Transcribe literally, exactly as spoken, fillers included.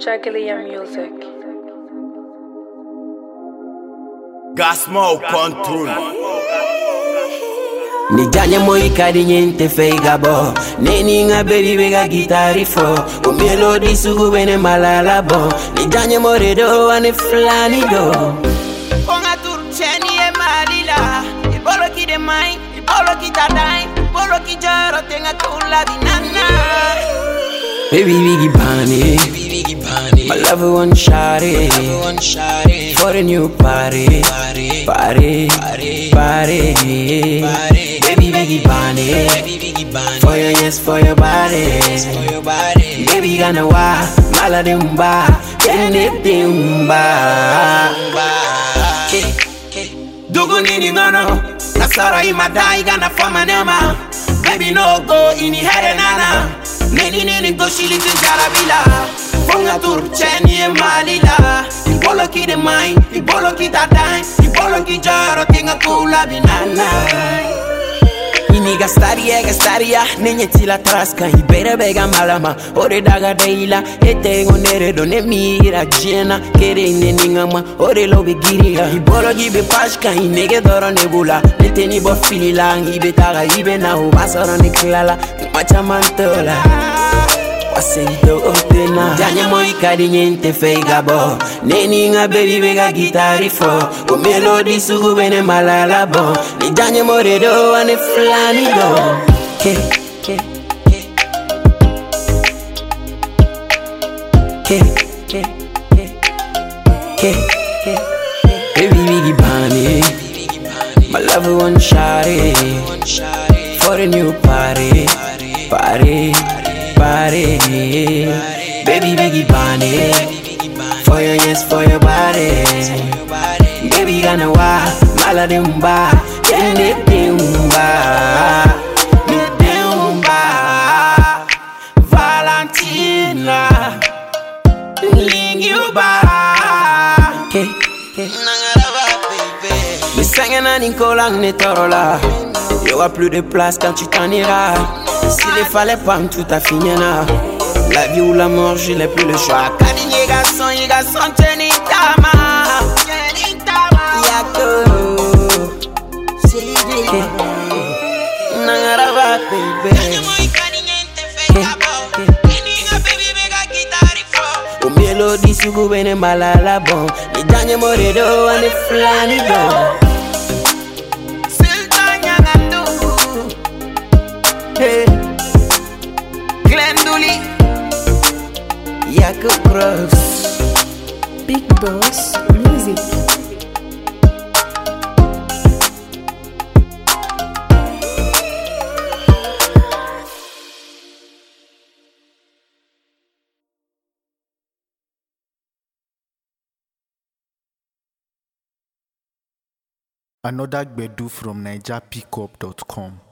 Jagalia Music. Gasmo Control. Ni janye mo ikadi nyente feiga bo Neni nga baby bega gitari fo U melodi sugu bene malala bo Ni janye mo redo ane flani do Konga tur cheni e malila Ibolo ki de mai, ibolo ki tadai Ibolo ki jaro tenga tula binana Baby bigi bani My lover one shot it For a new party Party, party Baby bigi bani For your yes, for your body Baby gana wa Malade mba Kende mba Dugu nini ngono Nasara imadai gana fama nema Baby no go ini here nana Neni neni go shili jarabila Fonga tur cheni e malila Ibolo ki de mai, ibolo ki tadai Ibolo ki jaro tenga kula binana Ini gastaria, gastaria Nenye tila traska Ibere bega malama Ore daga deila Ete ngonere do ne mira Jena Kere ine ningama Ore lobe giriga Ibolo gibe pashka Inege doro nebula Nete ni bo filila Ibe taga ibe na Ubasoro ne klala Macha mantola Wasento otena Janye mo ikadi nyente feiga bo Neni nga baby bega gitari fo U melodi sugu bene malala bo Ni janye mo redo ane flani do Ke, ke, ke Ke, ke, ke Ke, ke, baby bigi bani My lover one shot it For a new party Party Party, baby bigi bani For your yes, for your body Baby gana wa Malade mba Kende mba Mba Valentina Lingi uba Ke, ke Me singing à Nicolas ne torola Y'aura plus de place quand tu t'en iras S'il ne fallait pas tout à finir là La vie ou la mort, je n'ai plus le choix Kani nye garçon, nye garçon, Jenny Tama Jenny Tama Yako Silidi Nangarava, baby O melodi sugu bene malala bon Ni janye moredo ane flani bon Hey, Glenduli, Yako Cross, Big Boss Music. Another Gbedu from Niger Pickup dot com.